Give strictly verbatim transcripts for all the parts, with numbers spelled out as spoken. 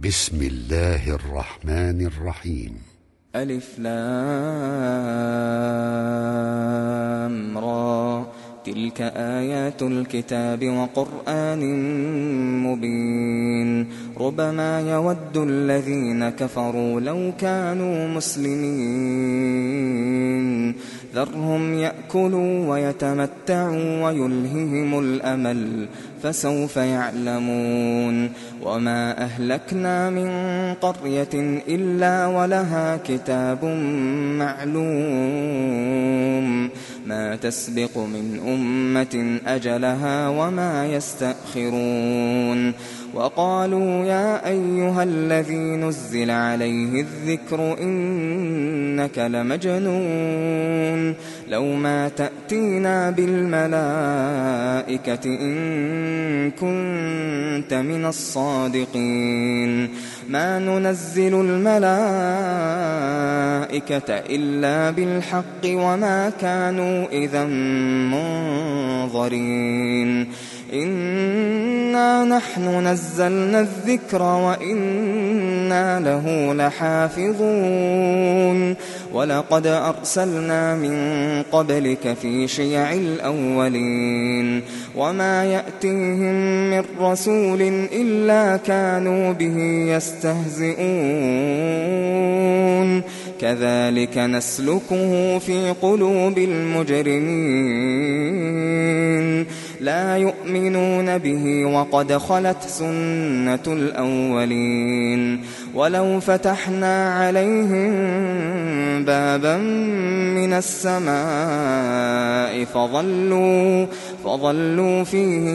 بسم الله الرحمن الرحيم. ألف لام را، تلك آيات الكتاب وقرآن مبين. ربما يود الذين كفروا لو كانوا مسلمين، ذرهم يأكلوا ويتمتعوا ويلههم الأمل، فسوف يعلمون. وما أهلكنا من قرية إلا ولها كتاب معلوم، ما تسبق من أمة أجلها وما يستأخرون. وقالوا يا أيها الذي نزل عليه الذكر إنك لمجنون، لو ما تأتينا بالملائكة إن كنت من الصادقين. ما ننزل الملائكة إلا بالحق وما كانوا إذا منظرين. إنا نحن نزلنا الذكر وإنا له لحافظون. ولقد أرسلنا من قبلك في شيع الأولين، وما يأتيهم من رسول إلا كانوا به يستهزئون. كذلك نسلكه في قلوب المجرمين، لا يؤمنون به وقد خلت سنة الأولين. ولو فتحنا عليهم بابا من السماء فظلوا, فظلوا فيه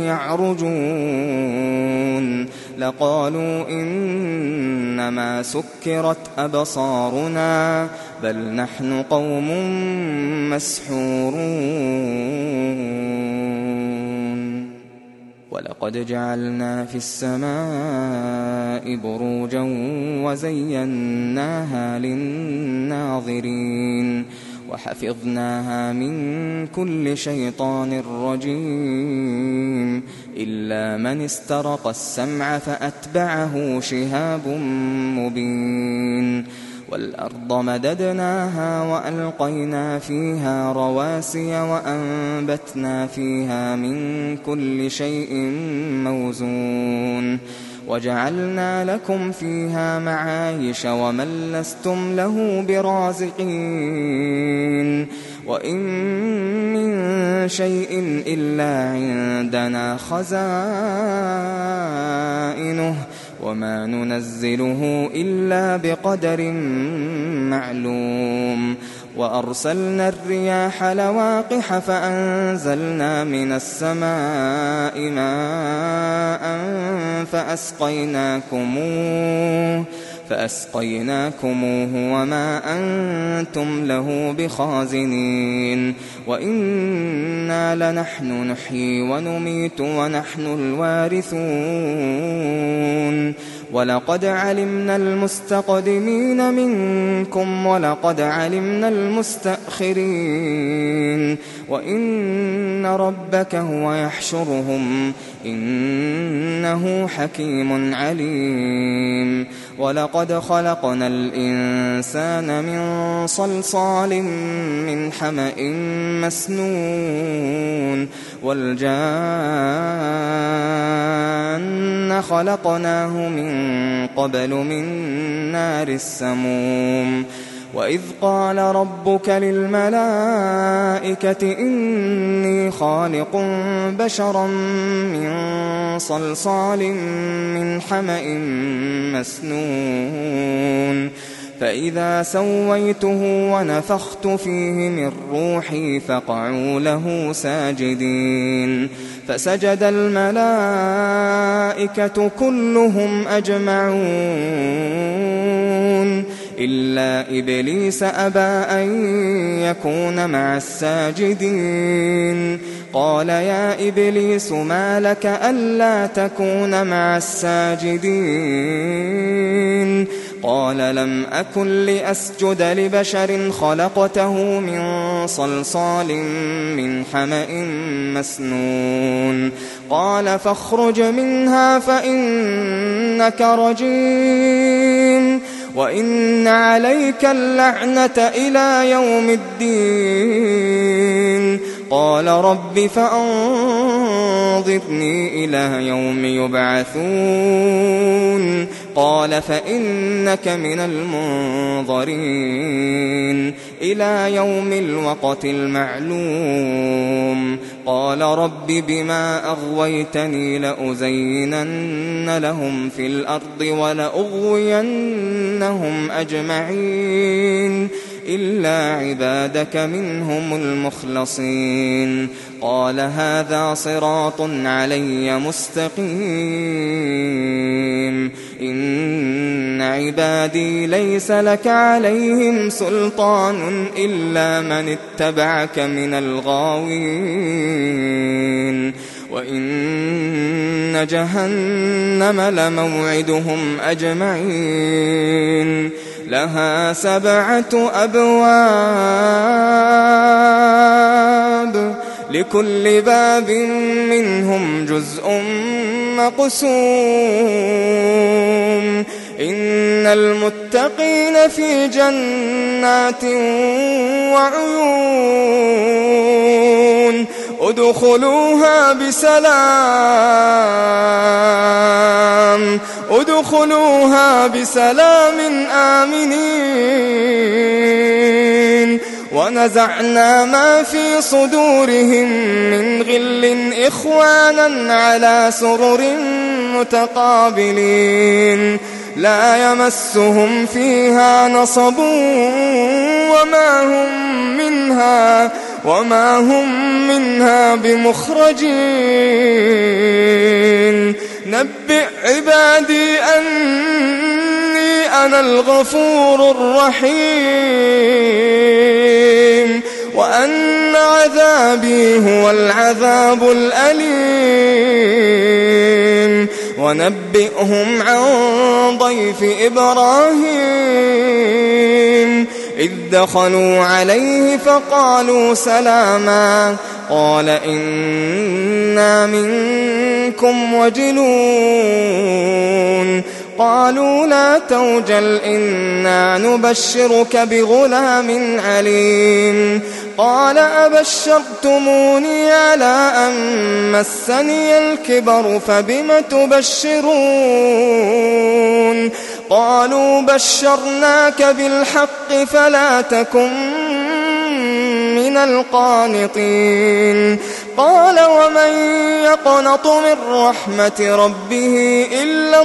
يعرجون لقالوا إنما سكرت أبصارنا بل نحن قوم مسحورون. ولقد جعلنا في السماء بروجا وزيناها للناظرين وحفظناها من كل شيطان رجيم إلا من استرق السمع فأتبعه شهاب مبين. والأرض مددناها وألقينا فيها رواسي وأنبتنا فيها من كل شيء موزون وجعلنا لكم فيها معايش ومن لستم له برازقين. وإن من شيء إلا عندنا خزائنه وما ننزله إلا بقدر معلوم. وأرسلنا الرياح لواقح فأنزلنا من السماء ماء فأسقيناكموه فأسقيناكموه وما أنتم له بخازنين. وإنا لنحن نحيي ونميت ونحن الوارثون. ولقد علمنا المستقدمين منكم ولقد علمنا المستأخرين وإن ربك هو يحشرهم إنه حكيم عليم. ولقد خلقنا الإنسان من صلصال من حمأ مسنون والجان خلقناه من قبل من نار السموم. وإذ قال ربك للملائكة إني خالق بشرا من صلصال من حمأ مسنون فإذا سويته ونفخت فيه من روحي فقعوا له ساجدين. فسجد الملائكة كلهم أجمعون إلا إبليس أبى أن يكون مع الساجدين. قال يا إبليس ما لك ألا تكون مع الساجدين؟ قال لم أكن لأسجد لبشر خلقته من صلصال من حمأ مسنون. قال فاخرج منها فإنك رجيم وإن عليك اللعنة إلى يوم الدين قال رب فأنظرني إلى يوم يبعثون قال فإنك من المنظرين إلى يوم الوقت المعلوم قال رب بما أغويتني لأزينن لهم في الأرض ولأغوينهم أجمعين إلا عبادك منهم المخلصين قال هذا صراط علي مستقيم إن عبادي ليس لك عليهم سلطان إلا من اتبعك من الغاوين وإن جهنم لموعدهم أجمعين لها سبعة أبواب لكل باب منهم جزء مقسوم إن المتقين في جنات وعيون ادخلوها بسلام ادخلوها بسلام آمنين ونزعنا ما في صدورهم من غل إخوانا على سرر متقابلين لا يمسهم فيها نصب وما هم منها وما هم منها بمخرجين نبئ عبادي أني أنا الغفور الرحيم وأن عذابي هو العذاب الأليم ونبئهم عن ضيف إبراهيم إذ دخلوا عليه فقالوا سلاما قال إنا منكم وجلون قالوا لا توجل إنا نبشرك بغلام عليم قال أبشرتموني على أن مسني الكبر فبم تبشرون قالوا بشرناك بالحق فلا تكن من القانطين قال ومن يقنط من رحمة ربه إلا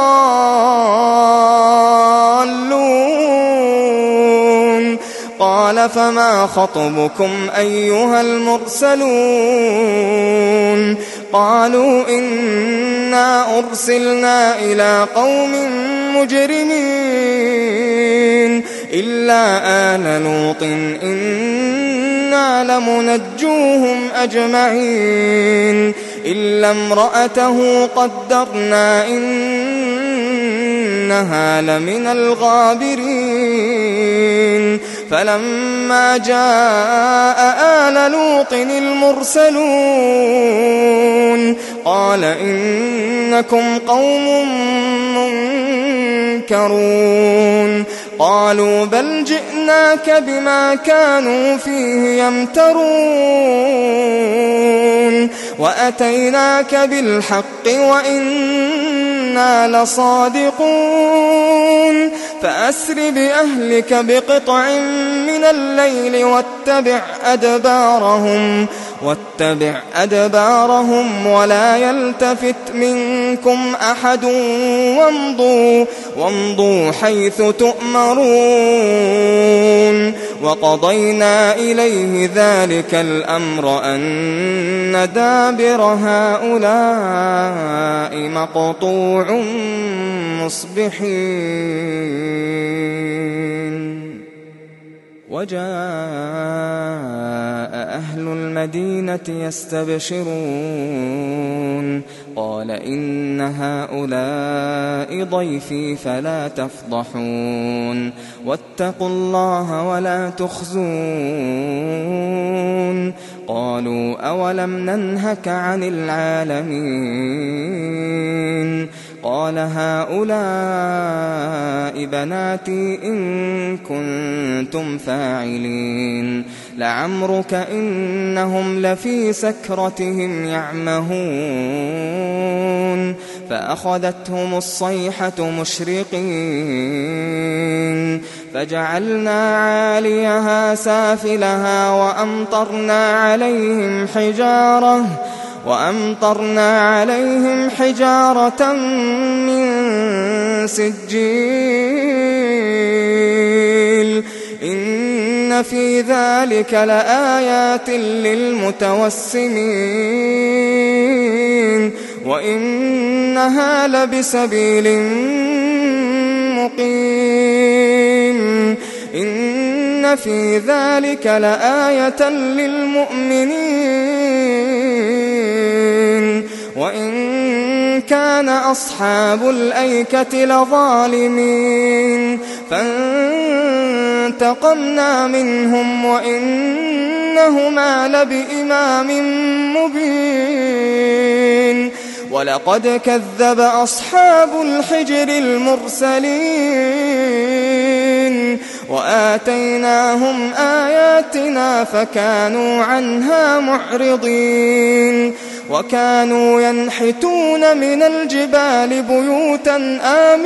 الضالون قال فما خطبكم أيها المرسلون قالوا إنا أرسلنا إلى قوم مجرمين إلا آل لوط إنا لمنجوهم أجمعين إلا امرأته قدرنا إنها لمن الغابرين فلما جاء آل لوط المرسلون قال إنكم قوم منكرون قالوا بل جئناك بما كانوا فيه يمترون وأتيناك بالحق وإنا لصادقون فأسر بأهلك بقطع من الليل واتبع أدبارهم واتبع أدبارهم ولا يلتفت منكم أحد وامضوا, وامضوا حيث تؤمرون وقضينا إليه ذلك الأمر أن دابر هؤلاء مقطوع مصبحين وجاء أهل المدينة يستبشرون قال إن هؤلاء ضيفي فلا تفضحون واتقوا الله ولا تخزون قالوا أولم ننهك عن العالمين قال هؤلاء بناتي إن كنتم فاعلين لعمرك إنهم لفي سكرتهم يعمهون فأخذتهم الصيحة مشرقين فجعلنا عاليها سافلها وأمطرنا عليهم حجارة وأمطرنا عليهم حجارة من سجيل إن في ذلك لآيات للمتوسمين وإنها لبسبيل مقيم إن في ذلك لآية للمؤمنين وإن كان أصحاب الأيكة لظالمين فانتقمنا منهم وإنهما لبإمام مبين ولقد كذب أصحاب الحجر المرسلين وآتيناهم آياتنا فكانوا عنها معرضين وكانوا ينحتون من الجبال بيوتا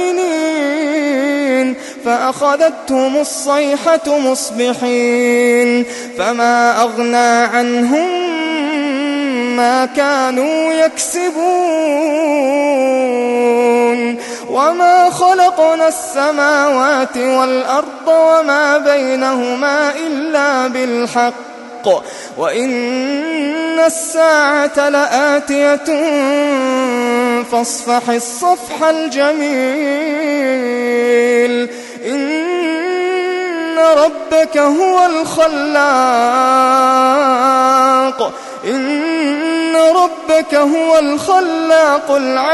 آمنين فأخذتهم الصيحة مصبحين فما أغنى عنهم ما كانوا يكسبون وما خلقنا السماوات والأرض وما بينهما إلا بالحق وإن الساعة لآتية فاصفح الصفح الجميل إن ربك هو الخلاق إن ربك هو الخلاق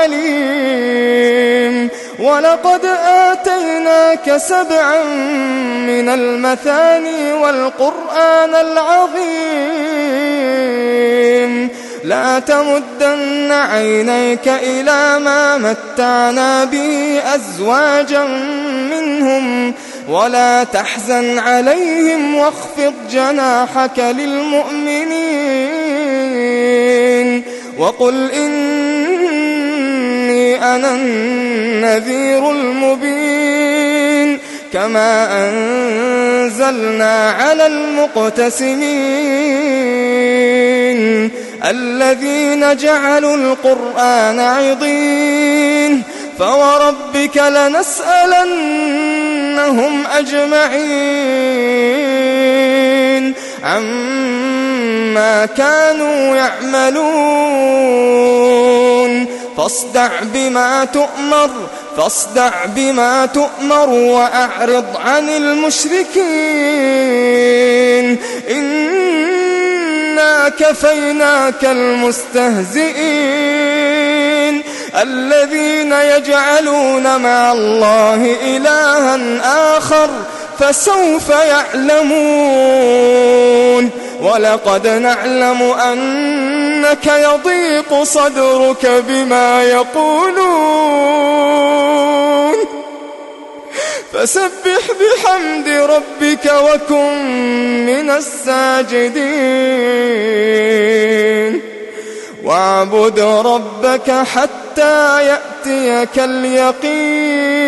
العليم ولقد آتيناك سبعا من المثاني والقرآن العظيم لا تمدن عينيك إلى ما متعنا به أزواجا منهم ولا تحزن عليهم واخفض جناحك للمؤمنين وقل إني أنا النذير المبين كما أنزلنا على المقتسمين الذين جعلوا القرآن عضين فوربك لنسألنهم أجمعين عما كانوا يعملون فاصدع بما تؤمر فاصدع بما تؤمر وأعرض عن المشركين إنا كفيناك المستهزئين الذين يجعلون مع الله إلها آخر فسوف يعلمون ولقد نعلم أنك يضيق صدرك بما يقولون فسبح بحمد ربك وكن من الساجدين واعبد ربك حتى يأتيك اليقين